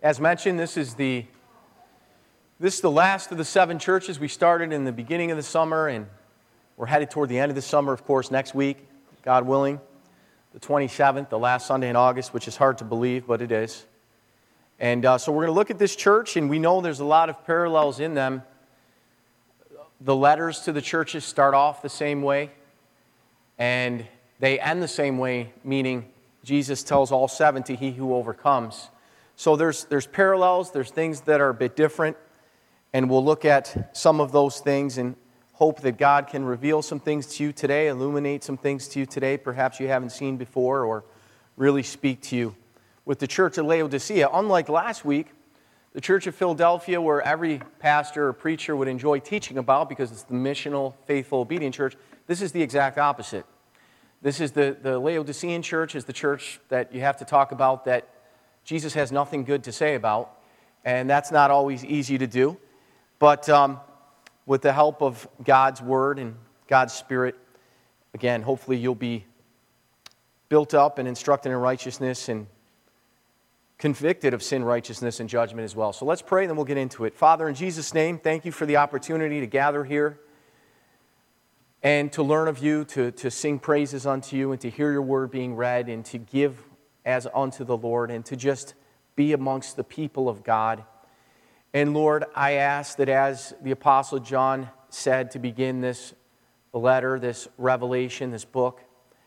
As mentioned, this is the last of the 7 churches we started in the beginning of the summer, and we're headed toward the end of the summer, of course, next week, God willing, the 27th, the last Sunday in August, which is hard to believe, but it is. And so we're going to look at this church, and we know there's a lot of parallels in them. The letters to the churches start off the same way, and they end the same way, meaning Jesus tells all 7 to he who overcomes. So there's parallels, there's things that are a bit different, and we'll look at some of those things and hope that God can reveal some things to you today, illuminate some things to you today perhaps you haven't seen before, or really speak to you. With the church of Laodicea, unlike last week, the church of Philadelphia, where every pastor or preacher would enjoy teaching about because it's the missional, faithful, obedient church, this is the exact opposite. This is the Laodicean church is the church that you have to talk about that Jesus has nothing good to say about, and that's not always easy to do. But with the help of God's Word and God's Spirit, again, hopefully you'll be built up and instructed in righteousness and convicted of sin, righteousness, and judgment as well. So let's pray, and then we'll get into it. Father, in Jesus' name, thank you for the opportunity to gather here and to learn of you, to sing praises unto you, and to hear your word being read, and to give as unto the Lord, and to just be amongst the people of God. And Lord, I ask that as the Apostle John said to begin this letter, this revelation, this book,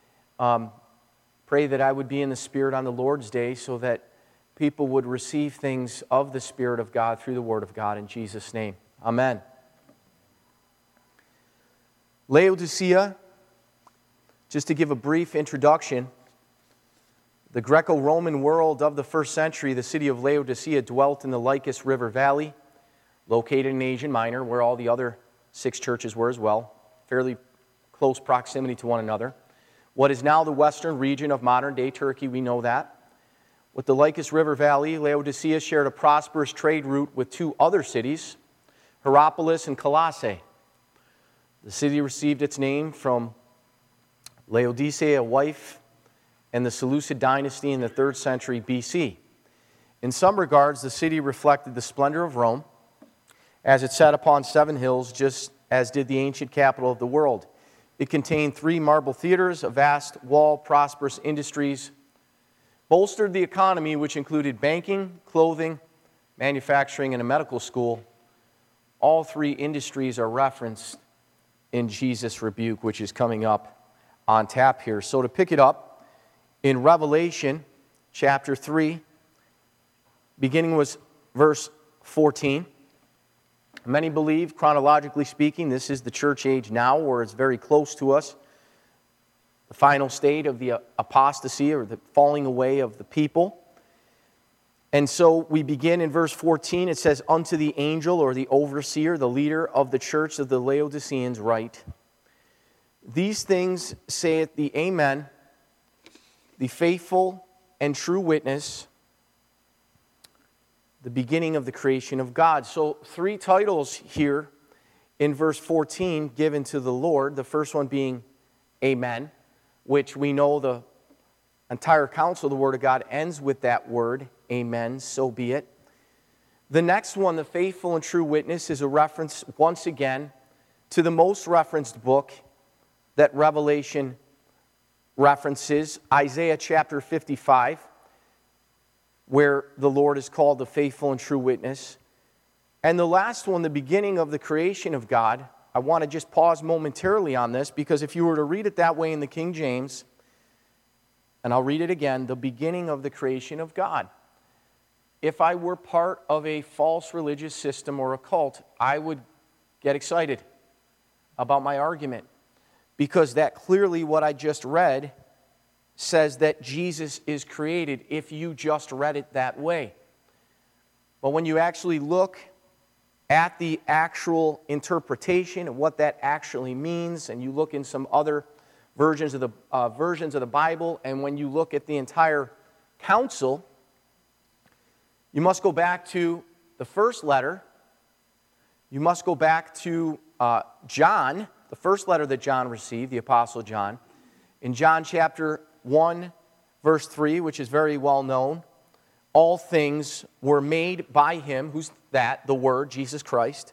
pray that I would be in the Spirit on the Lord's day so that people would receive things of the Spirit of God through the Word of God in Jesus' name. Amen. Laodicea, just to give a brief introduction, the Greco-Roman world of the first century, the city of Laodicea dwelt in the Lycus River Valley, located in Asia Minor, where all the other 6 churches were as well, fairly close proximity to one another. What is now the western region of modern-day Turkey, we know that. With the Lycus River Valley, Laodicea shared a prosperous trade route with 2 other cities, Hierapolis and Colossae. The city received its name from Laodice, a wife, and the Seleucid dynasty in the 3rd century BC. In some regards, the city reflected the splendor of Rome, as it sat upon 7 hills, just as did the ancient capital of the world. It contained 3 marble theaters, a vast wall, prosperous industries, bolstered the economy, which included banking, clothing, manufacturing, and a medical school. All 3 industries are referenced in Jesus' rebuke, which is coming up on tap here. So to pick it up, in Revelation chapter 3, beginning with verse 14, many believe, chronologically speaking, this is the church age now, where it's very close to us, the final state of the apostasy, or the falling away of the people. And so we begin in verse 14. It says, "Unto the angel," or the overseer, the leader of the church of the Laodiceans, write, "These things saith the Amen, the faithful and true witness, the beginning of the creation of God." So 3 titles here in verse 14 given to the Lord. The first one being Amen, which we know the entire counsel of the Word of God ends with that word, amen, so be it. The next one, the faithful and true witness, is a reference once again to the most referenced book that Revelation references, Isaiah chapter 55, where the Lord is called the faithful and true witness. And the last one, the beginning of the creation of God, I want to just pause momentarily on this, because if you were to read it that way in the King James, and I'll read it again, the beginning of the creation of God. If I were part of a false religious system or a cult, I would get excited about my argument, because that clearly what I just read says that Jesus is created if you just read it that way. But when you actually look at the actual interpretation of what that actually means, and you look in some other versions of the Bible, and when you look at the entire council, you must go back to the first letter. You must go back to John, the first letter that John received, the Apostle John. In John chapter 1, verse 3, which is very well known, all things were made by him. Who's that? The Word, Jesus Christ.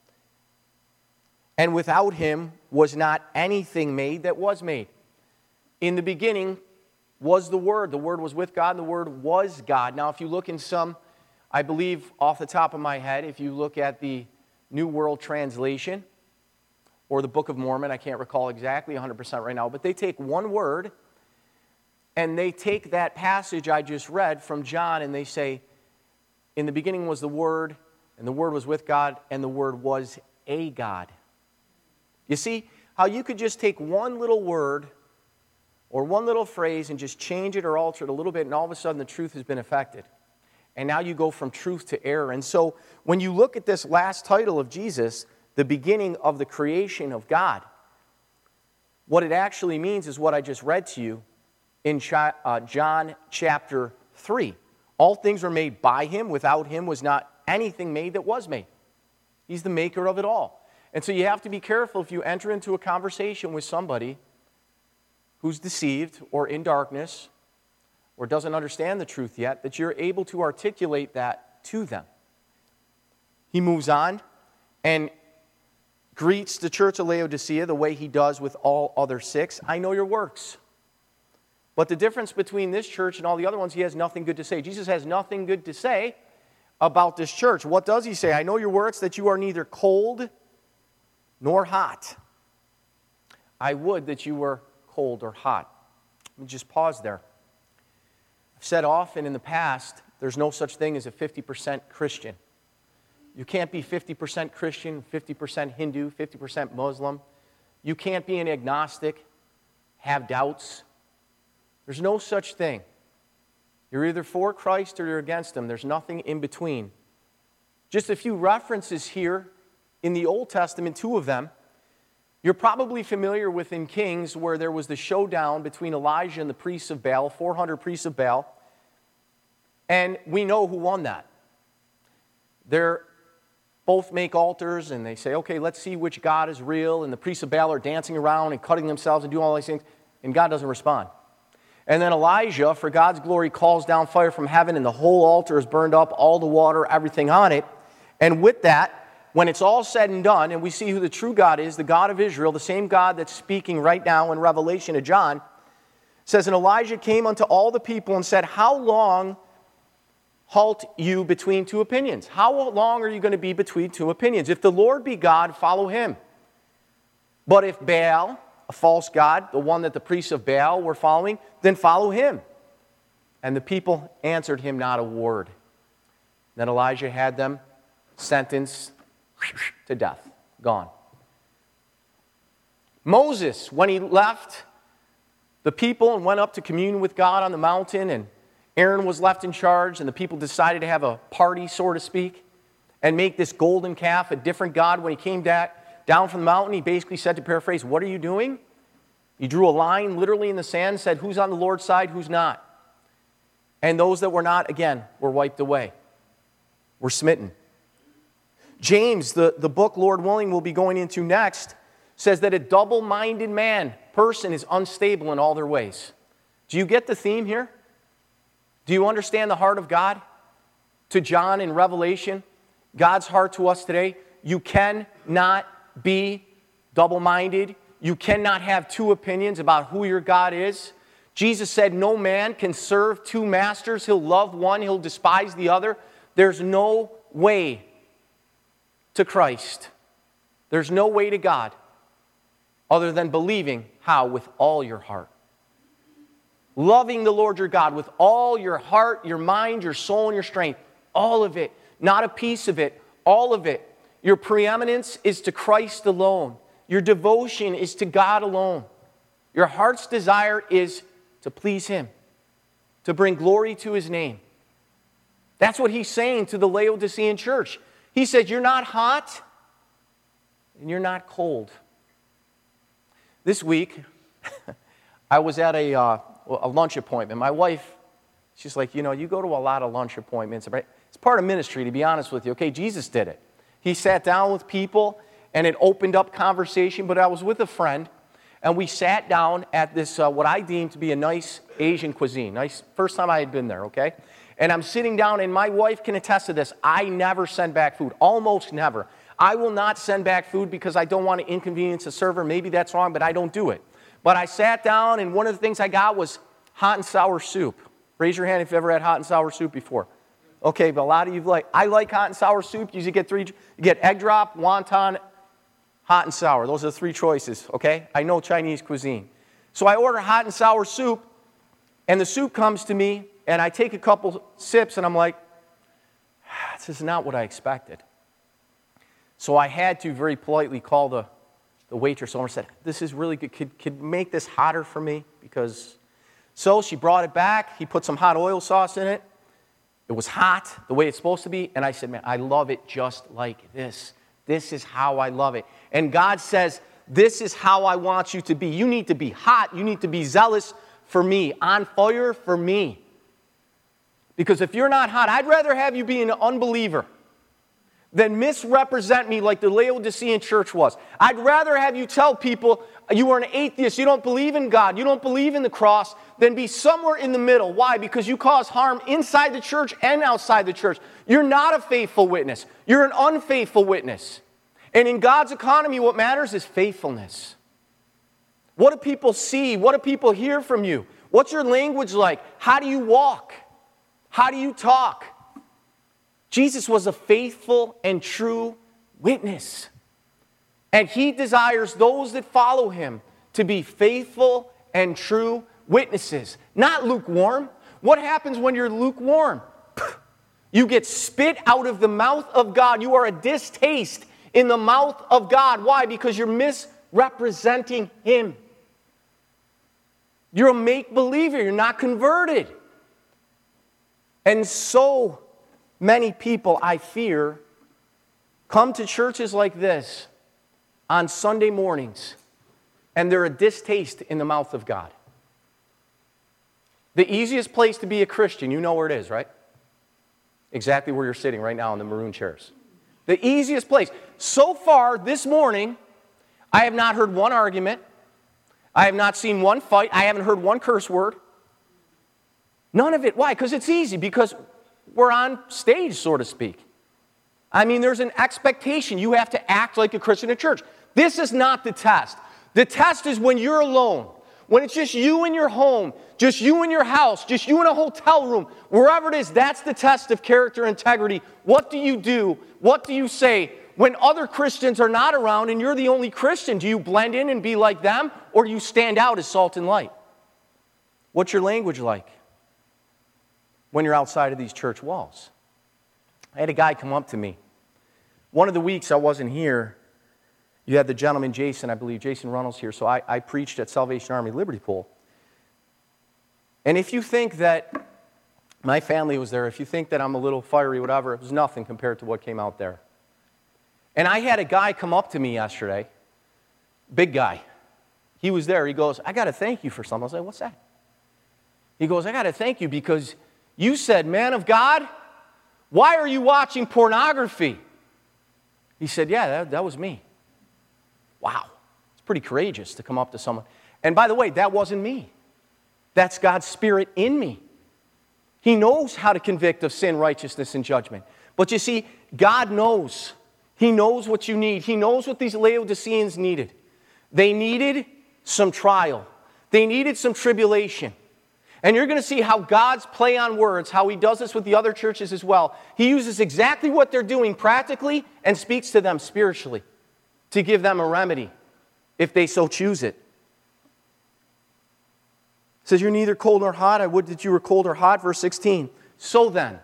And without him was not anything made that was made. In the beginning was the Word. The Word was with God, and the Word was God. Now, if you look in some, I believe off the top of my head, if you look at the New World Translation or the Book of Mormon, I can't recall exactly 100% right now, but they take one word and they take that passage I just read from John and they say, in the beginning was the Word, and the Word was with God, and the Word was a God. You see how you could just take one little word or one little phrase and just change it or alter it a little bit, and all of a sudden the truth has been affected. And now you go from truth to error. And so when you look at this last title of Jesus, the beginning of the creation of God, what it actually means is what I just read to you in John chapter 3. All things were made by him. Without him was not anything made that was made. He's the maker of it all. And so you have to be careful if you enter into a conversation with somebody who's deceived or in darkness or doesn't understand the truth yet, that you're able to articulate that to them. He moves on and greets the church of Laodicea the way he does with all other six. I know your works. But the difference between this church and all the other ones, he has nothing good to say. Jesus has nothing good to say about this church. What does he say? I know your works, that you are neither cold nor hot. I would that you were cold or hot. Let me just pause there. I've said often in the past, there's no such thing as a 50% Christian. You can't be 50% Christian, 50% Hindu, 50% Muslim. You can't be an agnostic, have doubts. There's no such thing. You're either for Christ or you're against him. There's nothing in between. Just a few references here in the Old Testament, two of them. You're probably familiar with in Kings where there was the showdown between Elijah and the priests of Baal, 400 priests of Baal. And we know who won that. They're both make altars and they say, okay, let's see which God is real. And the priests of Baal are dancing around and cutting themselves and doing all these things. And God doesn't respond. And then Elijah, for God's glory, calls down fire from heaven and the whole altar is burned up, all the water, everything on it. And with that, when it's all said and done, and we see who the true God is, the God of Israel, the same God that's speaking right now in Revelation of John, says, and Elijah came unto all the people and said, how long halt you between two opinions? How long are you going to be between two opinions? If the Lord be God, follow him. But if Baal, a false god, the one that the priests of Baal were following, then follow him. And the people answered him not a word. Then Elijah had them sentenced to death. Gone. Moses, when he left the people and went up to commune with God on the mountain, and Aaron was left in charge, and the people decided to have a party, so to speak, and make this golden calf a different god. When he came down from the mountain, he basically said, to paraphrase, what are you doing? He drew a line literally in the sand, said, who's on the Lord's side, who's not? And those that were not, again, were wiped away, were smitten. James, the book, Lord willing, we'll be going into next, says that a double-minded person is unstable in all their ways. Do you get the theme here? Do you understand the heart of God? To John in Revelation, God's heart to us today, you cannot be double-minded. You cannot have two opinions about who your God is. Jesus said no man can serve two masters. He'll love one, he'll despise the other. There's no way to Christ. There's no way to God other than believing how? With all your heart. Loving the Lord your God with all your heart, your mind, your soul, and your strength. All of it. Not a piece of it. All of it. Your preeminence is to Christ alone. Your devotion is to God alone. Your heart's desire is to please him. To bring glory to his name. That's what he's saying to the Laodicean church. He said, you're not hot and you're not cold. This week, I was at a lunch appointment. My wife, she's like, you go to a lot of lunch appointments. It's part of ministry, to be honest with you. Okay, Jesus did it. He sat down with people and it opened up conversation. But I was with a friend and we sat down at this, what I deemed to be a nice Asian cuisine. Nice, first time I had been there, okay? And I'm sitting down, and my wife can attest to this. I never send back food, almost never. I will not send back food because I don't want to inconvenience a server. Maybe that's wrong, but I don't do it. But I sat down, and one of the things I got was hot and sour soup. Raise your hand if you've ever had hot and sour soup before. Okay, but a lot of you I like hot and sour soup. You get egg drop, wonton, hot and sour. Those are the three choices, okay? I know Chinese cuisine. So I order hot and sour soup, and the soup comes to me, and I take a couple sips, and I'm like, this is not what I expected. So I had to very politely call the waitress over and said, this is really good. Could make this hotter for me? So she brought it back. He put some hot oil sauce in it. It was hot, the way it's supposed to be. And I said, man, I love it just like this. This is how I love it. And God says, this is how I want you to be. You need to be hot. You need to be zealous for me, on fire for me. Because if you're not hot, I'd rather have you be an unbeliever than misrepresent me like the Laodicean church was. I'd rather have you tell people you are an atheist, you don't believe in God, you don't believe in the cross, than be somewhere in the middle. Why? Because you cause harm inside the church and outside the church. You're not a faithful witness. You're an unfaithful witness. And in God's economy, what matters is faithfulness. What do people see? What do people hear from you? What's your language like? How do you walk? How do you talk? Jesus was a faithful and true witness. And he desires those that follow him to be faithful and true witnesses, not lukewarm. What happens when you're lukewarm? You get spit out of the mouth of God. You are a distaste in the mouth of God. Why? Because you're misrepresenting him. You're a make-believer. You're not converted. And so many people, I fear, come to churches like this on Sunday mornings, and they're a distaste in the mouth of God. The easiest place to be a Christian, you know where it is, right? Exactly where you're sitting right now in the maroon chairs. The easiest place. So far this morning, I have not heard one argument. I have not seen one fight. I haven't heard one curse word. None of it. Why? Because it's easy. Because we're on stage, so to speak. I mean, there's an expectation. You have to act like a Christian in church. This is not the test. The test is when you're alone. When it's just you in your home, just you in your house, just you in a hotel room, wherever it is, that's the test of character integrity. What do you do? What do you say? When other Christians are not around and you're the only Christian, do you blend in and be like them, or do you stand out as salt and light? What's your language like when you're outside of these church walls? I had a guy come up to me. One of the weeks I wasn't here, you had the gentleman, Jason, I believe, Jason Runnels here, so I preached at Salvation Army Liberty Pool. And if you think that my family was there, if you think that I'm a little fiery, whatever, it was nothing compared to what came out there. And I had a guy come up to me yesterday, big guy. He was there. He goes, I got to thank you for something. I was like, what's that? He goes, I got to thank you because you said, man of God, why are you watching pornography? He said, yeah, that was me. Wow. It's pretty courageous to come up to someone. And by the way, that wasn't me. That's God's Spirit in me. He knows how to convict of sin, righteousness, and judgment. But you see, God knows. He knows what you need. He knows what these Laodiceans needed. They needed some trial. They needed some tribulation. And you're going to see how God's play on words, how he does this with the other churches as well. He uses exactly what they're doing practically and speaks to them spiritually to give them a remedy if they so choose it. It says, you're neither cold nor hot. I would that you were cold or hot. Verse 16. So then,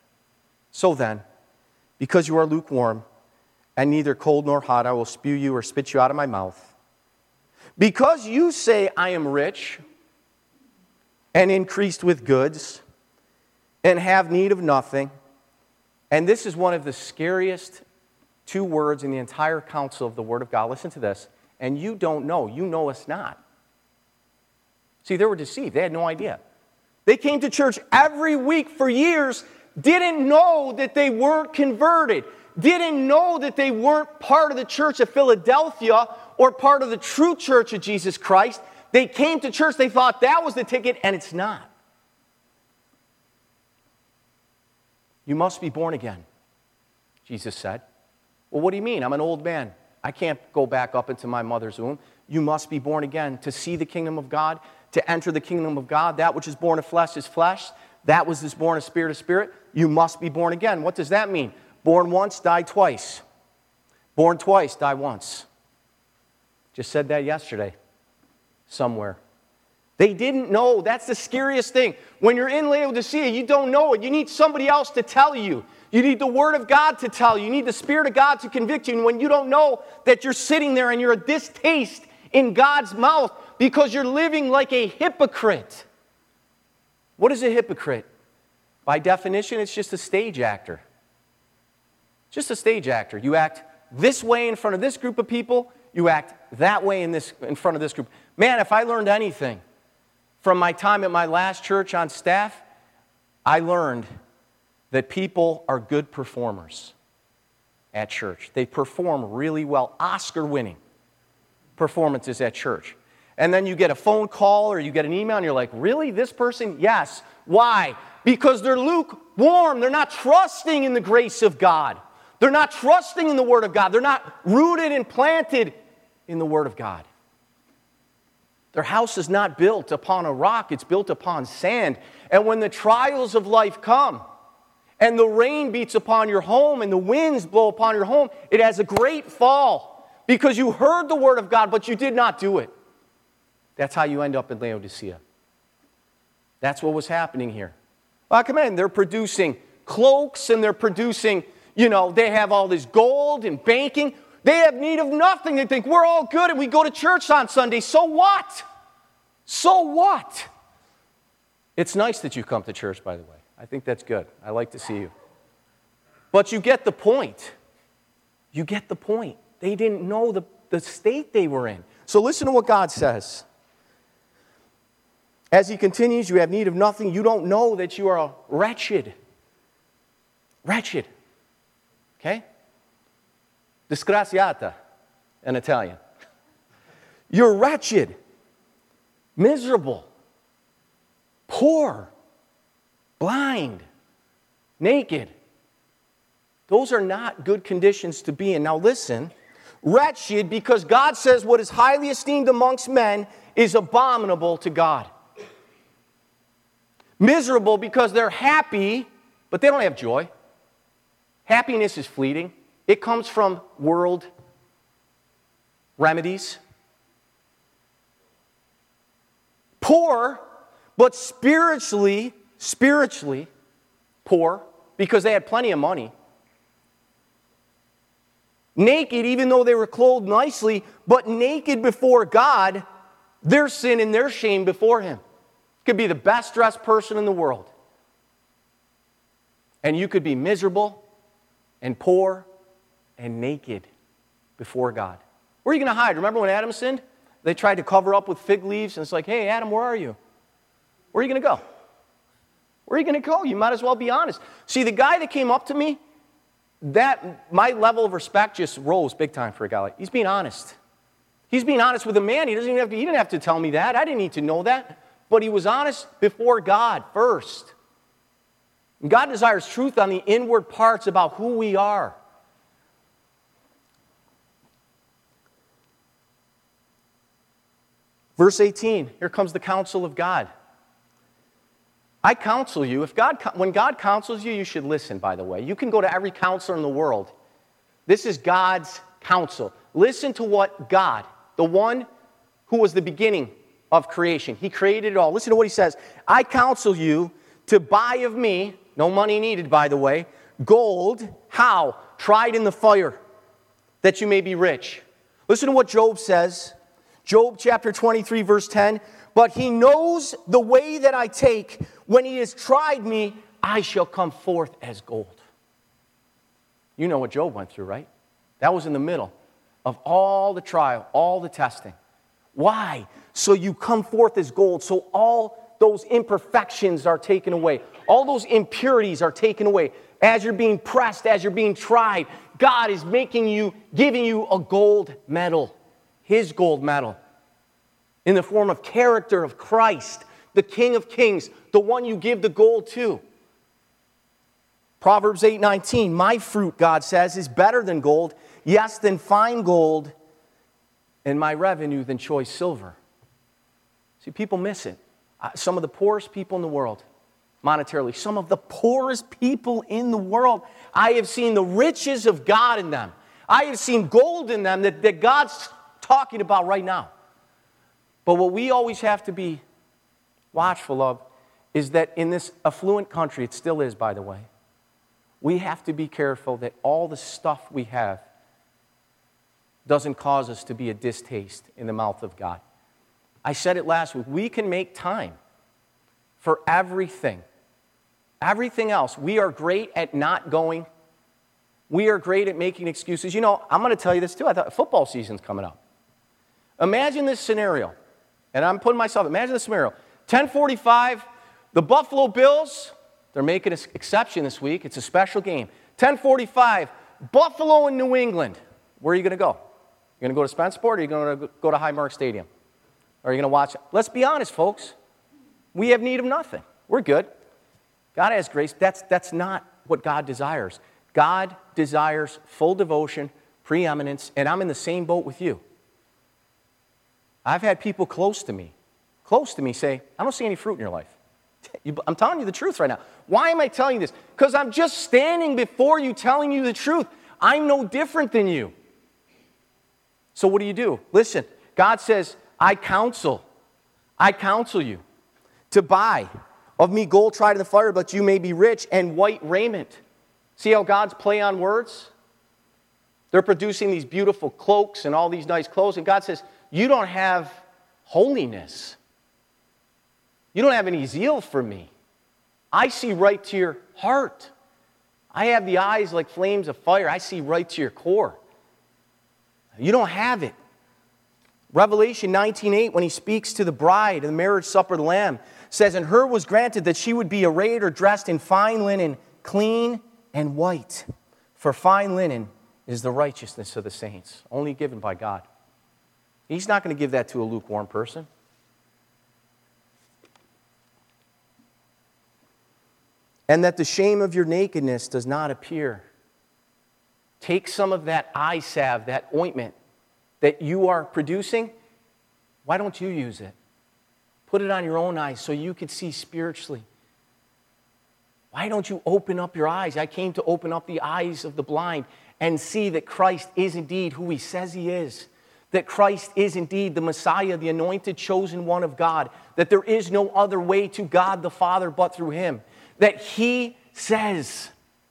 because you are lukewarm and neither cold nor hot, I will spew you or spit you out of my mouth. Because you say, I am rich and increased with goods and have need of nothing. And this is one of the scariest two words in the entire counsel of the Word of God. Listen to this. And you don't know. You know us not. See, they were deceived. They had no idea. They came to church every week for years, didn't know that they weren't converted, didn't know that they weren't part of the church of Philadelphia or part of the true church of Jesus Christ. They came to church, they thought that was the ticket, and it's not. You must be born again, Jesus said. Well, what do you mean? I'm an old man. I can't go back up into my mother's womb. You must be born again to see the kingdom of God, to enter the kingdom of God. That which is born of flesh is flesh. That which is born of spirit is spirit. You must be born again. What does that mean? Born once, die twice. Born twice, die once. Just said that yesterday somewhere. They didn't know. That's the scariest thing. When you're in Laodicea, you don't know it. You need somebody else to tell you. You need the Word of God to tell you. You need the Spirit of God to convict you. And when you don't know that you're sitting there and you're a distaste in God's mouth because you're living like a hypocrite. What is a hypocrite? By definition, it's just a stage actor. Just a stage actor. You act this way in front of this group of people. You act that way in front of this group. Man, if I learned anything from my time at my last church on staff, I learned that people are good performers at church. They perform really well, Oscar-winning performances at church. And then you get a phone call or you get an email and you're like, really, this person? Yes. Why? Because they're lukewarm. They're not trusting in the grace of God. They're not trusting in the Word of God. They're not rooted and planted in the Word of God. Their house is not built upon a rock. It's built upon sand. And when the trials of life come, and the rain beats upon your home, and the winds blow upon your home, it has a great fall, because you heard the Word of God, but you did not do it. That's how you end up in Laodicea. That's what was happening here. Well, come on, they're producing cloaks, and they're producing, they have all this gold and banking. They have need of nothing. They think, we're all good, and we go to church on Sunday. So what? So what? It's nice that you come to church, by the way. I think that's good. I like to see you. But you get the point. You get the point. They didn't know the state they were in. So listen to what God says. As he continues, you have need of nothing. You don't know that you are wretched. Wretched. Okay? Disgraziata in Italian. You're wretched, miserable, poor, blind, naked. Those are not good conditions to be in. Now listen, wretched because God says what is highly esteemed amongst men is abominable to God. Miserable because they're happy, but they don't have joy. Happiness is fleeting. It comes from world remedies. Poor, but spiritually poor because they had plenty of money. Naked, even though they were clothed nicely, but naked before God, their sin and their shame before Him. Could be the best dressed person in the world. And you could be miserable and poor and naked before God. Where are you going to hide? Remember when Adam sinned? They tried to cover up with fig leaves, and it's like, hey, Adam, where are you? Where are you going to go? Where are you going to go? You might as well be honest. See, the guy that came up to me, my level of respect just rose big time for a guy like, he's being honest. He's being honest with a man. He didn't have to tell me that. I didn't need to know that. But he was honest before God first. And God desires truth on the inward parts about who we are. Verse 18, here comes the counsel of God. I counsel you. When God counsels you, you should listen, by the way. You can go to every counselor in the world. This is God's counsel. Listen to what God, the one who was the beginning of creation, He created it all. Listen to what He says. I counsel you to buy of me, no money needed, by the way, gold, how? Tried in the fire, that you may be rich. Listen to what Job says. Job chapter 23, verse 10. But He knows the way that I take. When He has tried me, I shall come forth as gold. You know what Job went through, right? That was in the middle of all the trial, all the testing. Why? So you come forth as gold. So all those imperfections are taken away. All those impurities are taken away. As you're being pressed, as you're being tried, God is giving you a gold medal. His gold medal. In the form of character of Christ, the King of Kings, the one you give the gold to. Proverbs 8:19, my fruit, God says, is better than gold, yes, than fine gold, and my revenue than choice silver. See, people miss it. Some of the poorest people in the world, monetarily, some of the poorest people in the world, I have seen the riches of God in them. I have seen gold in them that God's talking about right now. But what we always have to be watchful of is that in this affluent country, it still is, by the way, we have to be careful that all the stuff we have doesn't cause us to be a distaste in the mouth of God. I said it last week. We can make time for everything. Everything else. We are great at not going. We are great at making excuses. You know, I'm going to tell you this too. I thought football season's coming up. Imagine this scenario. And I'm putting myself, imagine this scenario. 10:45, the Buffalo Bills, they're making an exception this week. It's a special game. 10:45, Buffalo and New England. Where are you going to go? You're going to go to Spenceport, or are you going to go to Highmark Stadium? Or are you going to watch? Let's be honest, folks. We have need of nothing. We're good. God has grace. That's not what God desires. God desires full devotion, preeminence, and I'm in the same boat with you. I've had people close to me say, I don't see any fruit in your life. I'm telling you the truth right now. Why am I telling you this? Because I'm just standing before you telling you the truth. I'm no different than you. So what do? Listen, God says, I counsel you to buy of me gold tried in the fire, but you may be rich, and white raiment. See how God's play on words? They're producing these beautiful cloaks and all these nice clothes, and God says, you don't have holiness. You don't have any zeal for me. I see right to your heart. I have the eyes like flames of fire. I see right to your core. You don't have it. Revelation 19:8, when he speaks to the bride in the marriage supper of the Lamb, says, and her was granted that she would be arrayed or dressed in fine linen, clean and white. For fine linen is the righteousness of the saints, only given by God. He's not going to give that to a lukewarm person. And that the shame of your nakedness does not appear. Take some of that eye salve, that ointment that you are producing. Why don't you use it? Put it on your own eyes so you can see spiritually. Why don't you open up your eyes? I came to open up the eyes of the blind and see that Christ is indeed who he says he is. That Christ is indeed the Messiah, the anointed, chosen one of God. That there is no other way to God the Father but through him. That he says,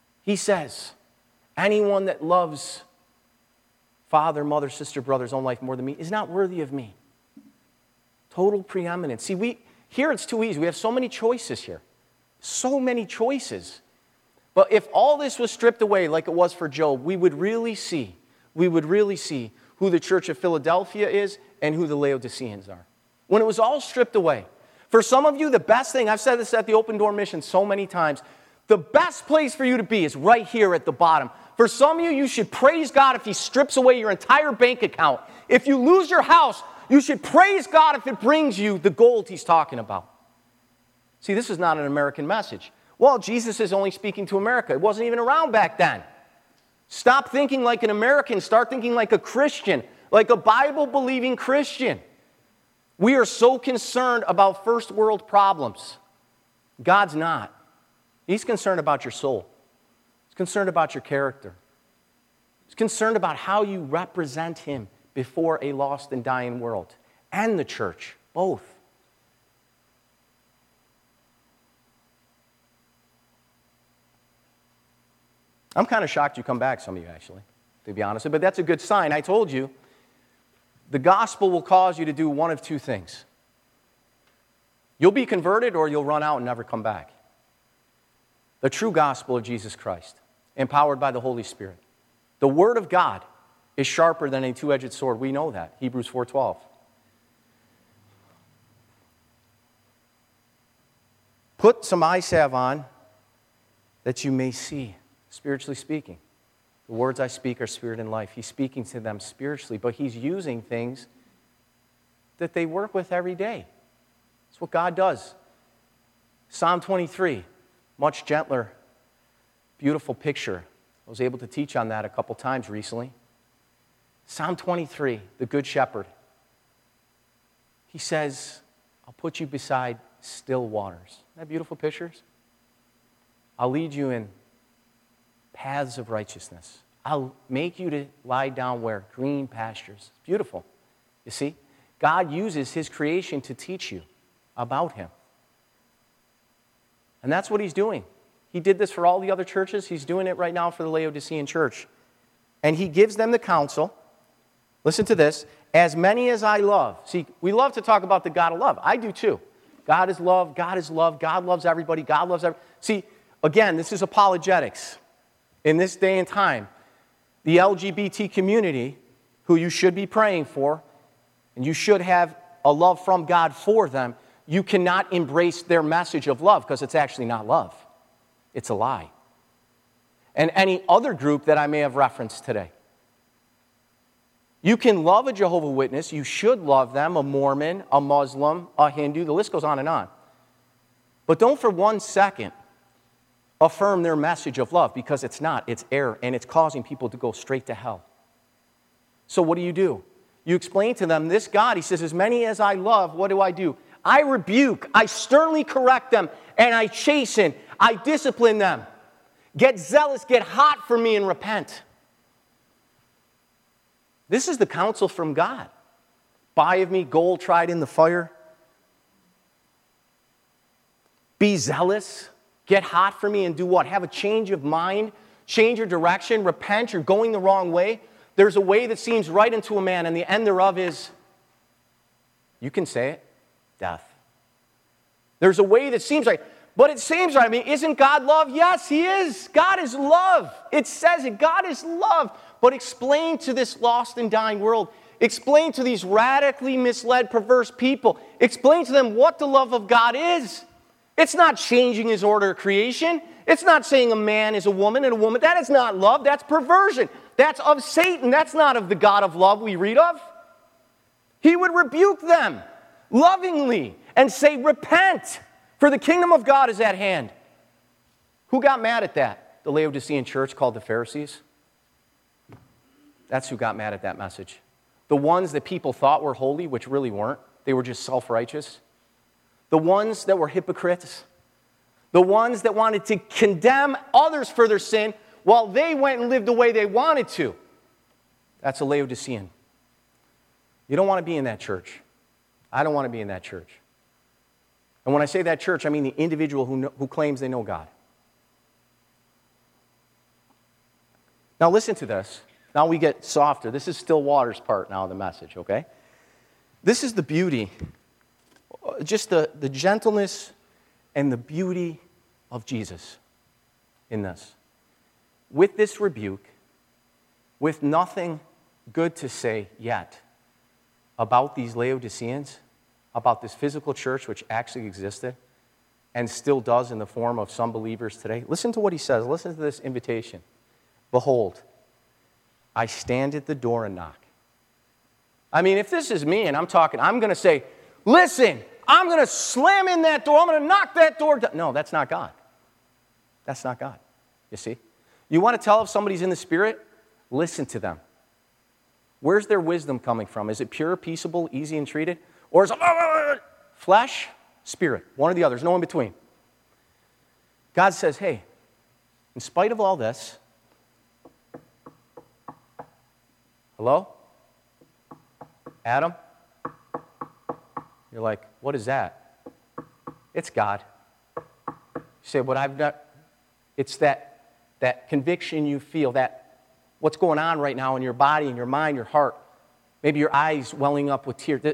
anyone that loves father, mother, sister, brother's own life more than me is not worthy of me. Total preeminence. See, here it's too easy. We have so many choices here. So many choices. But if all this was stripped away like it was for Job, we would really see who the church of Philadelphia is and who the Laodiceans are. When it was all stripped away. For some of you, the best thing, I've said this at the Open Door Mission so many times, the best place for you to be is right here at the bottom. For some of you, you should praise God if he strips away your entire bank account. If you lose your house, you should praise God if it brings you the gold he's talking about. See, this is not an American message. Well, Jesus is only speaking to America. It wasn't even around back then. Stop thinking like an American. Start thinking like a Christian, like a Bible-believing Christian. We are so concerned about first world problems. God's not. He's concerned about your soul. He's concerned about your character. He's concerned about how you represent him before a lost and dying world and the church, both. I'm kind of shocked you come back, some of you actually, to be honest. But that's a good sign. I told you, the gospel will cause you to do one of two things. You'll be converted or you'll run out and never come back. The true gospel of Jesus Christ, empowered by the Holy Spirit. The Word of God is sharper than a two-edged sword. We know that. Hebrews 4:12. Put some eye salve on that you may see, spiritually speaking. The words I speak are spirit and life. He's speaking to them spiritually, but he's using things that they work with every day. That's what God does. Psalm 23, much gentler Beautiful picture. I was able to teach on that a couple times recently. Psalm 23, the Good Shepherd. He says, I'll put you beside still waters. Isn't that beautiful pictures? I'll lead you in paths of righteousness. I'll make you to lie down where? Green pastures. Beautiful. You see? God uses his creation to teach you about him. And that's what he's doing. He did this for all the other churches. He's doing it right now for the Laodicean church. And he gives them the counsel. Listen to this. As many as I love. See, we love to talk about the God of love. I do too. God is love. God is love. God loves everybody. God loves everybody. See, again, this is apologetics. In this day and time, the LGBT community, who you should be praying for, and you should have a love from God for them, you cannot embrace their message of love because it's actually not love. It's a lie. And any other group that I may have referenced today. You can love a Jehovah's Witness. You should love them, a Mormon, a Muslim, a Hindu. The list goes on and on. But don't for 1 second affirm their message of love because it's not. It's error, and it's causing people to go straight to hell. So what do? You explain to them, this God, he says, as many as I love, what do? I rebuke, I sternly correct them, and I chasten, I discipline them. Get zealous, get hot for me, and repent. This is the counsel from God. Buy of me gold tried in the fire. Be zealous, get hot for me, and do what? Have a change of mind, change your direction, repent, you're going the wrong way. There's a way that seems right unto a man, and the end thereof is, you can say it, death. There's a way that seems right, but it seems right. I mean, isn't God love? Yes, he is. God is love. It says it. God is love. But explain to this lost and dying world, explain to these radically misled, perverse people, explain to them what the love of God is. It's not changing his order of creation. It's not saying a man is a woman and a woman. That is not love. That's perversion. That's of Satan. That's not of the God of love we read of. He would rebuke them lovingly and say, repent, for the kingdom of God is at hand. Who got mad at that? The Laodicean church called the Pharisees. That's who got mad at that message. The ones that people thought were holy, which really weren't. They were just self-righteous. The ones that were hypocrites. The ones that wanted to condemn others for their sin while they went and lived the way they wanted to. That's a Laodicean. You don't want to be in that church. I don't want to be in that church. And when I say that church, I mean the individual who claims they know God. Now listen to this. Now we get softer. This is still waters part now of the message, okay? This is the beauty, just the gentleness and the beauty of Jesus in this. With this rebuke, with nothing good to say yet about these Laodiceans, about this physical church which actually existed and still does in the form of some believers today. Listen to what he says. Listen to this invitation. Behold, I stand at the door and knock. I mean, if this is me and I'm talking, I'm going to say, listen, I'm going to slam in that door. I'm going to knock that door down. No, that's not God. That's not God. You see? You want to tell if somebody's in the Spirit? Listen to them. Where's their wisdom coming from? Is it pure, peaceable, easy, and treated? Or is it flesh, spirit? One or the other. There's no in between. God says, hey, in spite of all this, hello? Adam? You're like, what is that? It's God. You say, but I've not, it's that conviction you feel, that what's going on right now in your body, in your mind, your heart, maybe your eyes welling up with tears.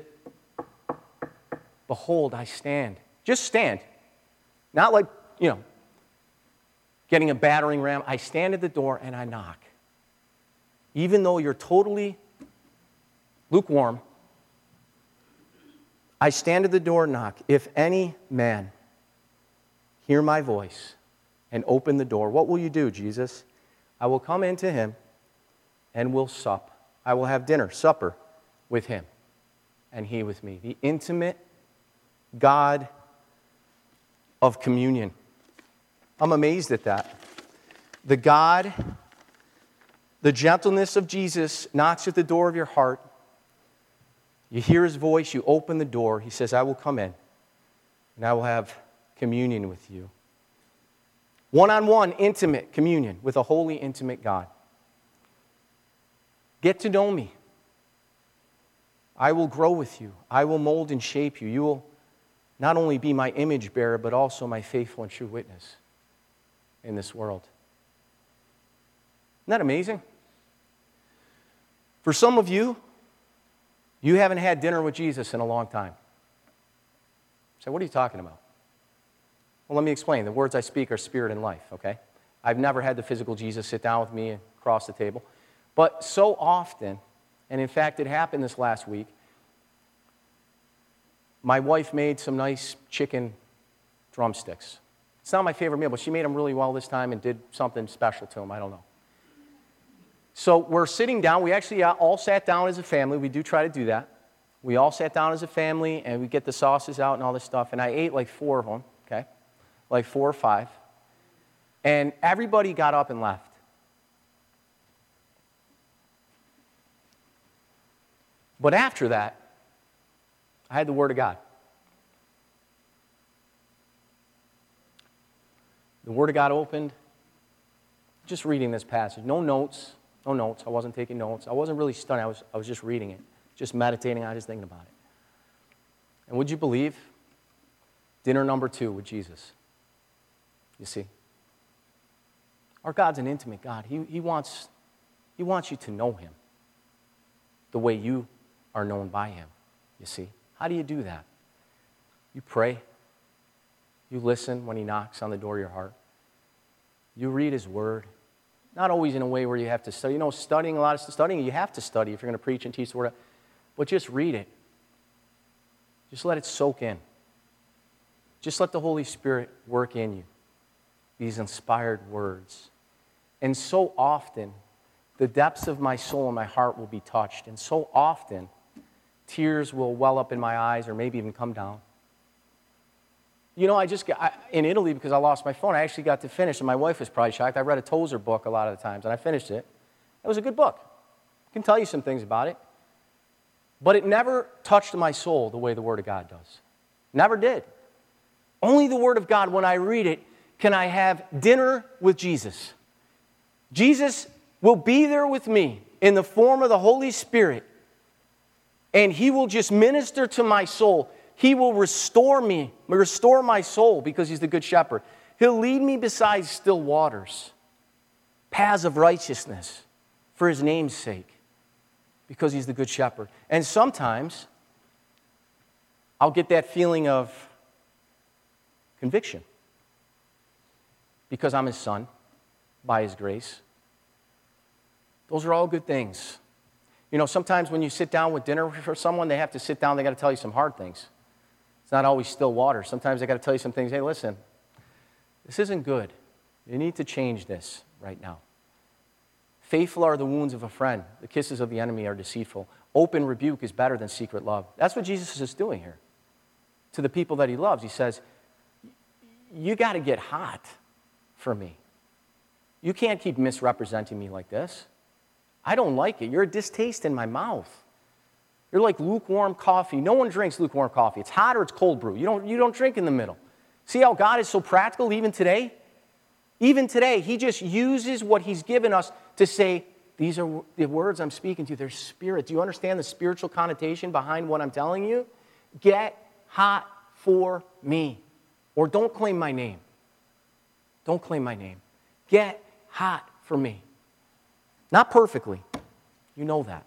Behold, I stand. Just stand. Not like, getting a battering ram. I stand at the door and I knock. Even though you're totally lukewarm, I stand at the door and knock. If any man hear my voice and open the door, what will you do, Jesus? I will come into him and will sup. I will have dinner, supper with him, and he with me. The intimate God of communion. I'm amazed at that. The gentleness of Jesus knocks at the door of your heart. You hear his voice, you open the door. He says, I will come in, and I will have communion with you. One-on-one, intimate communion with a holy, intimate God. Get to know me. I will grow with you. I will mold and shape you. You will not only be my image bearer, but also my faithful and true witness in this world. Isn't that amazing? For some of you, you haven't had dinner with Jesus in a long time. So what are you talking about? Well, let me explain. The words I speak are spirit and life, okay? I've never had the physical Jesus sit down with me across the table. But so often, and in fact it happened this last week, my wife made some nice chicken drumsticks. It's not my favorite meal, but she made them really well this time and did something special to them. I don't know. So we're sitting down. We actually all sat down as a family. We do try to do that. We all sat down as a family, and we get the sauces out and all this stuff. And I ate like 4 of them, okay? Like 4 or 5. And everybody got up and left. But after that, I had the Word of God. The Word of God opened. Just reading this passage. No notes. I wasn't taking notes. I wasn't really studying. I was just reading it. Just meditating on it, just thinking about it. And would you believe? Dinner number 2 with Jesus. You see? Our God's an intimate God. He wants you to know Him the way you are known by Him. You see? How do you do that? You pray. You listen when He knocks on the door of your heart. You read His Word. Not always in a way where you have to study. You know, studying, you have to study if you're going to preach and teach the Word. But just read it. Just let it soak in. Just let the Holy Spirit work in you. These inspired words. And so often, the depths of my soul and my heart will be touched. And so often, tears will well up in my eyes or maybe even come down. You know, in Italy, because I lost my phone, I actually got to finish, and my wife was probably shocked. I read a Tozer book a lot of the times, and I finished it. It was a good book. I can tell you some things about it. But it never touched my soul the way the Word of God does. Never did. Only the Word of God, when I read it, can I have dinner with Jesus. Jesus will be there with me in the form of the Holy Spirit, and He will just minister to my soul. He will restore my soul because He's the Good Shepherd. He'll lead me beside still waters, paths of righteousness for His name's sake, because He's the Good Shepherd. And sometimes I'll get that feeling of conviction because I'm His son by His grace. Those are all good things. You know, sometimes when you sit down with dinner for someone, they have to sit down, they got to tell you some hard things. It's not always still water. Sometimes they got to tell you some things. Hey, listen, this isn't good. You need to change this right now. Faithful are the wounds of a friend. The kisses of the enemy are deceitful. Open rebuke is better than secret love. That's what Jesus is doing here to the people that He loves. He says, you got to get hot for me. You can't keep misrepresenting me like this. I don't like it. You're a distaste in my mouth. You're like lukewarm coffee. No one drinks lukewarm coffee. It's hot or it's cold brew. You don't drink in the middle. See how God is so practical even today? Even today, He just uses what He's given us to say, these are the words I'm speaking to. They're spirit. Do you understand the spiritual connotation behind what I'm telling you? Get hot for me. Or don't claim my name. Don't claim my name. Get hot for me. Not perfectly. You know that.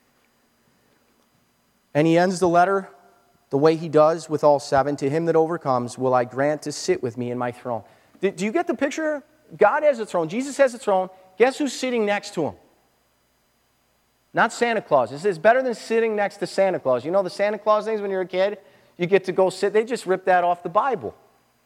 And He ends the letter the way He does with all 7. To him that overcomes will I grant to sit with me in my throne. Do you get the picture? God has a throne. Jesus has a throne. Guess who's sitting next to Him? Not Santa Claus. This is better than sitting next to Santa Claus. You know the Santa Claus things when you're a kid? You get to go sit. They just ripped that off the Bible.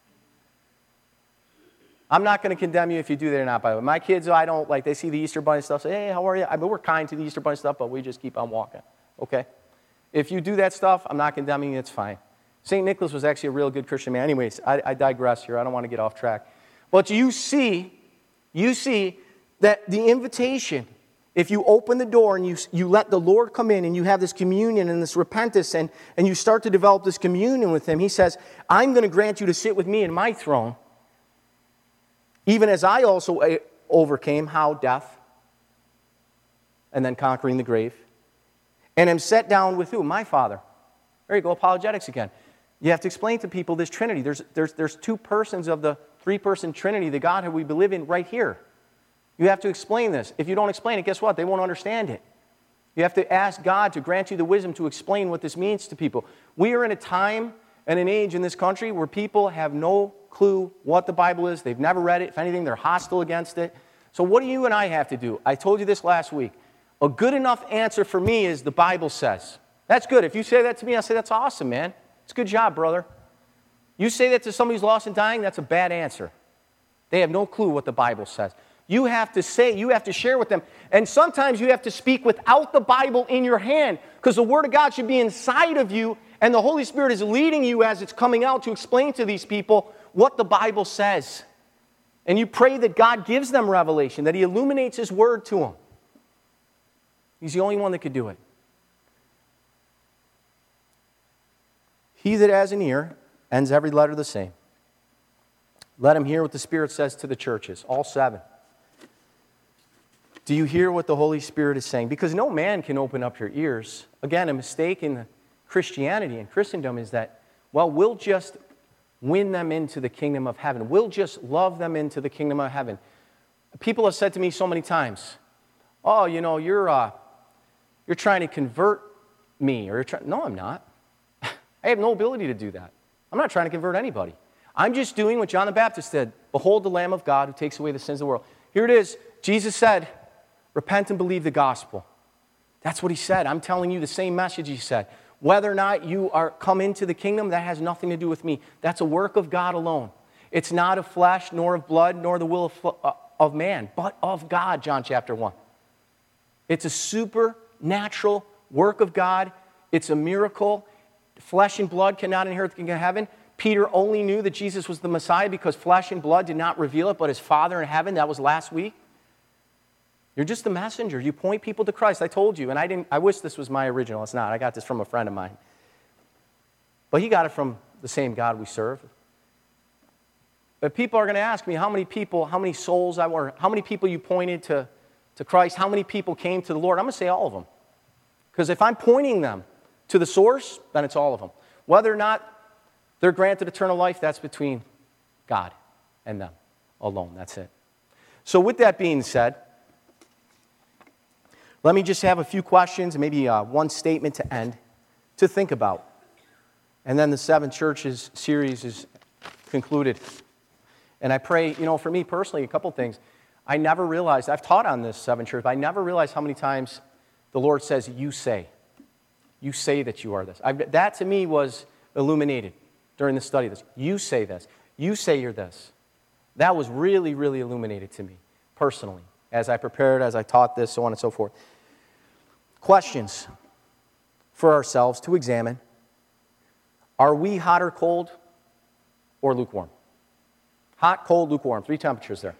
I'm not going to condemn you if you do that or not, by the way. My kids, I don't like, they see the Easter Bunny stuff, say, hey, how are you? I mean, we're kind to the Easter Bunny stuff, but we just keep on walking. Okay? If you do that stuff, I'm not condemning you, it's fine. St. Nicholas was actually a real good Christian man. Anyways, I digress here. I don't want to get off track. But you see you see that the invitation, if you open the door and you let the Lord come in and you have this communion and this repentance and you start to develop this communion with Him, He says, I'm going to grant you to sit with me in my throne, even as I also overcame, how? Death, and then conquering the grave. And am set down with who? My Father. There you go, apologetics again. You have to explain to people this Trinity. There's two persons of the three-person Trinity, the Godhead we believe in right here. You have to explain this. If you don't explain it, guess what? They won't understand it. You have to ask God to grant you the wisdom to explain what this means to people. We are in a time and an age in this country where people have no clue what the Bible is. They've never read it. If anything, they're hostile against it. So what do you and I have to do? I told you this last week. A good enough answer for me is the Bible says. That's good. If you say that to me, I'll say, that's awesome, man. It's a good job, brother. You say that to somebody who's lost and dying, that's a bad answer. They have no clue what the Bible says. You have to say, you have to share with them. And sometimes you have to speak without the Bible in your hand, because the Word of God should be inside of you, and the Holy Spirit is leading you as it's coming out to explain to these people what the Bible says. And you pray that God gives them revelation, that He illuminates His Word to them. He's the only one that could do it. He that has an ear, ends every letter the same. Let him hear what the Spirit says to the churches, all 7. Do you hear what the Holy Spirit is saying? Because no man can open up your ears. Again, a mistake in Christianity and Christendom is that, well, we'll just win them into the kingdom of heaven. We'll just love them into the kingdom of heaven. People have said to me so many times, oh, you know, you're trying to convert me. No, I'm not. I have no ability to do that. I'm not trying to convert anybody. I'm just doing what John the Baptist did. Behold the Lamb of God who takes away the sins of the world. Here it is. Jesus said, repent and believe the gospel. That's what He said. I'm telling you the same message He said. Whether or not you come into the kingdom, that has nothing to do with me. That's a work of God alone. It's not of flesh, nor of blood, nor the will of man, but of God, John chapter 1. It's a supernatural work of God. It's a miracle. Flesh and blood cannot inherit the kingdom of heaven. Peter only knew that Jesus was the Messiah because flesh and blood did not reveal it, but His Father in heaven. That was last week. You're just the messenger. You point people to Christ. I told you, and I wish this was my original. It's not. I got this from a friend of mine. But he got it from the same God we serve. But people are going to ask me how many souls how many people you pointed to Christ, how many people came to the Lord. I'm going to say all of them. Because if I'm pointing them to the source, then it's all of them. Whether or not they're granted eternal life, that's between God and them alone. That's it. So with that being said, let me just have a few questions and maybe one statement to end to think about. And then the 7 churches series is concluded. And I pray, for me personally, a couple things. I never realized, I've taught on this 7 churches, but I never realized how many times the Lord says, you say. You say that you are this. That to me was illuminated during the study of this. You say this. You say you're this. That was really, really illuminated to me personally as I prepared, as I taught this, so on and so forth. Questions for ourselves to examine. Are we hot or cold or lukewarm? Hot, cold, lukewarm. 3 temperatures there.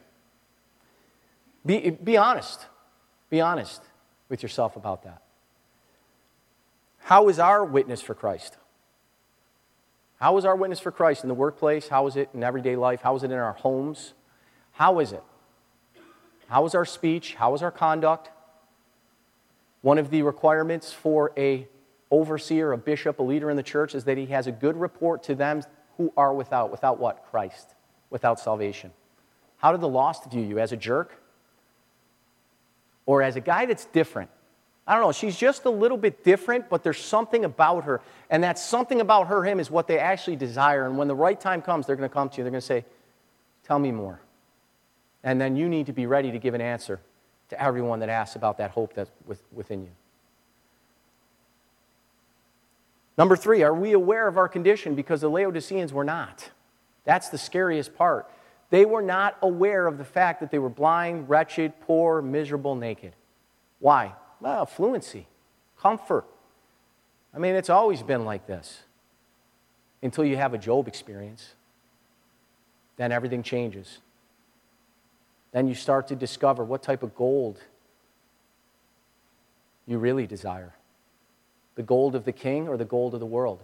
Be honest. Be honest with yourself about that. How is our witness for Christ? How is our witness for Christ in the workplace? How is it in everyday life? How is it in our homes? How is it? How is our speech? How is our conduct? One of the requirements for an overseer, a bishop, a leader in the church is that he has a good report to them who are without. Without what? Christ. Without salvation. How do the lost view you? As a jerk? Or as a guy that's different? I don't know, she's just a little bit different, but there's something about her. And that something about her, him, is what they actually desire. And when the right time comes, they're going to come to you. They're going to say, tell me more. And then you need to be ready to give an answer to everyone that asks about that hope that's within you. Number 3, are we aware of our condition? Because the Laodiceans were not. That's the scariest part. They were not aware of the fact that they were blind, wretched, poor, miserable, naked. Why? Well, fluency, comfort. I mean, it's always been like this until you have a Job experience. Then everything changes. then you start to discover what type of gold you really desire. The gold of the king or the gold of the world?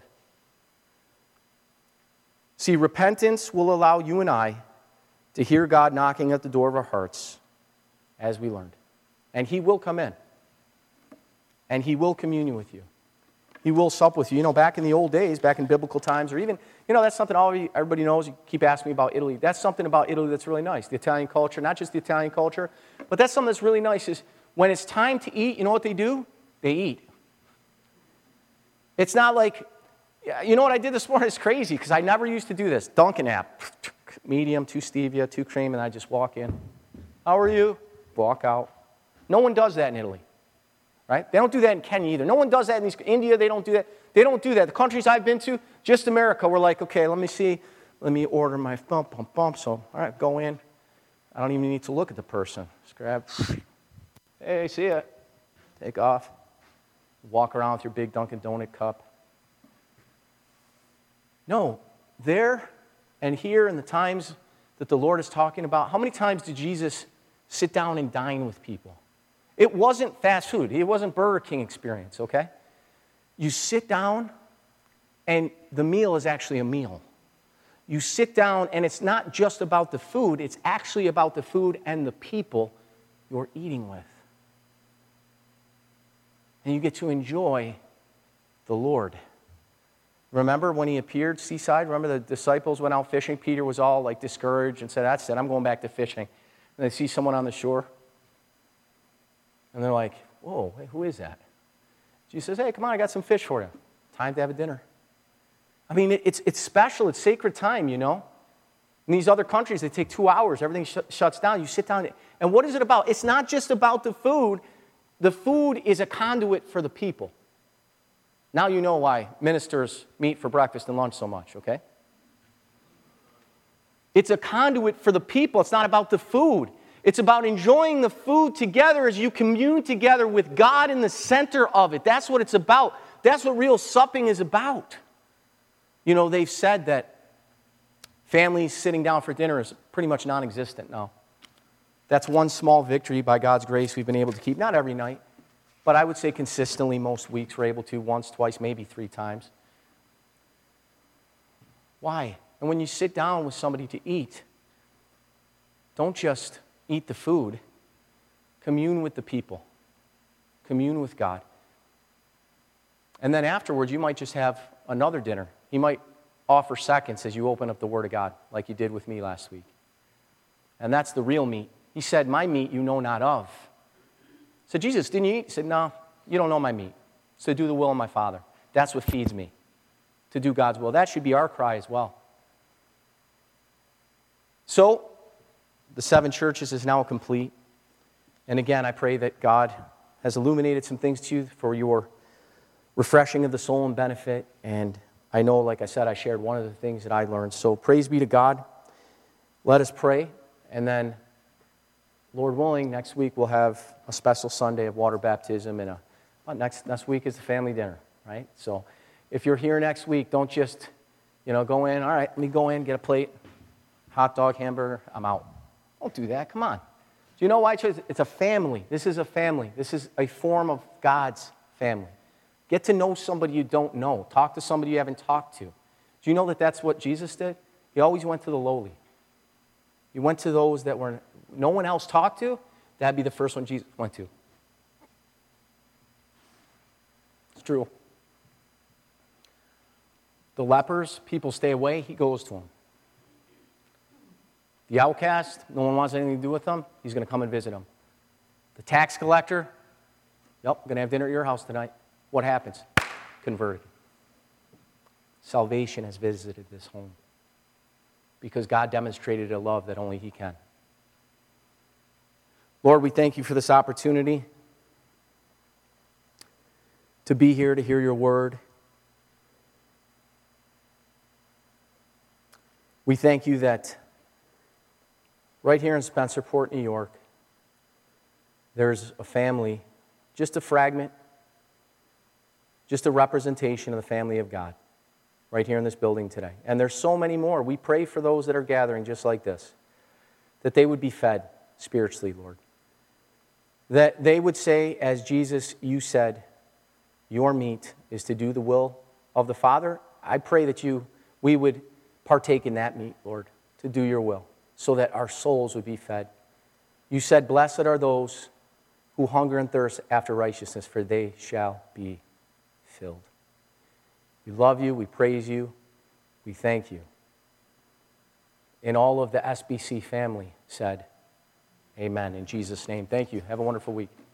See, repentance will allow you and I to hear God knocking at the door of our hearts, as we learned. And He will come in. And He will commune with you. He will sup with you. You know, back in the old days, back in biblical times, or even, you know, that's something everybody knows. You keep asking me about Italy. That's something about Italy that's really nice. The Italian culture, not just the Italian culture, but that's something that's really nice is when it's time to eat, you know what they do? They eat. It's not like, you know what I did this morning? It's crazy because I never used to do this. Dunkin' app. Medium, 2 stevia, 2 cream, and I just walk in. How are you? Walk out. No one does that in Italy. Right? They don't do that in Kenya either. No one does that in India. They don't do that. They don't do that. The countries I've been to, just America, we're like, okay, let me see. Let me order my bump. So, all right, go in. I don't even need to look at the person. Just grab. Hey, see ya. Take off. Walk around with your big Dunkin' Donut cup. No, there and here in the times that the Lord is talking about, how many times did Jesus sit down and dine with people? It wasn't fast food. It wasn't Burger King experience, okay? You sit down, and the meal is actually a meal. You sit down, and it's not just about the food. It's actually about the food and the people you're eating with. And you get to enjoy the Lord. Remember when He appeared seaside? Remember the disciples went out fishing? Peter was all like discouraged and said, that's it, I'm going back to fishing. And they see someone on the shore. And they're like, whoa, hey, who is that? Jesus says, hey, come on, I got some fish for you. Time to have a dinner. I mean, it's special. It's sacred time, you know. In these other countries, they take 2 hours. Everything shuts down. You sit down. And what is it about? It's not just about the food. The food is a conduit for the people. Now you know why ministers meet for breakfast and lunch so much, okay? It's a conduit for the people. It's not about the food. It's about enjoying the food together as you commune together with God in the center of it. That's what it's about. That's what real supping is about. You know, they've said that families sitting down for dinner is pretty much non-existent now. That's one small victory by God's grace we've been able to keep. Not every night, but I would say consistently most weeks we're able to once, twice, maybe 3 times. Why? And when you sit down with somebody to eat, don't just eat the food. Commune with the people. Commune with God. And then afterwards, you might just have another dinner. He might offer seconds as you open up the Word of God, like you did with me last week. And that's the real meat. He said, my meat you know not of. I said, Jesus, didn't you eat? He said, no, you don't know my meat. It's to do the will of my Father. That's what feeds me, to do God's will. That should be our cry as well. So, the 7 churches is now complete. And again, I pray that God has illuminated some things to you for your refreshing of the soul and benefit. And I know, like I said, I shared one of the things that I learned. So praise be to God. Let us pray. And then, Lord willing, next week we'll have a special Sunday of water baptism. And next week is the family dinner, right? So if you're here next week, don't just, go in. All right, let me go in, get a plate, hot dog, hamburger, I'm out. Don't do that. Come on. Do you know why? It's a family. This is a family. This is a form of God's family. Get to know somebody you don't know. Talk to somebody you haven't talked to. Do you know that that's what Jesus did? He always went to the lowly. He went to those that were no one else talked to. That'd be the first one Jesus went to. It's true. The lepers, people stay away. He goes to them. The outcast, no one wants anything to do with them. He's going to come and visit them. The tax collector, yep, I'm going to have dinner at your house tonight. What happens? Converted. Salvation has visited this home because God demonstrated a love that only He can. Lord, we thank You for this opportunity to be here to hear Your word. We thank You that right here in Spencerport, New York, there's a family, just a fragment, just a representation of the family of God, right here in this building today. And there's so many more. We pray for those that are gathering just like this, that they would be fed, spiritually, Lord. That they would say, as Jesus, you said, your meat is to do the will of the Father. I pray that we would partake in that meat, Lord, to do your will, so that our souls would be fed. You said, blessed are those who hunger and thirst after righteousness, for they shall be filled. We love you, we praise you, we thank you. And all of the SBC family said, amen. In Jesus' name, thank you. Have a wonderful week.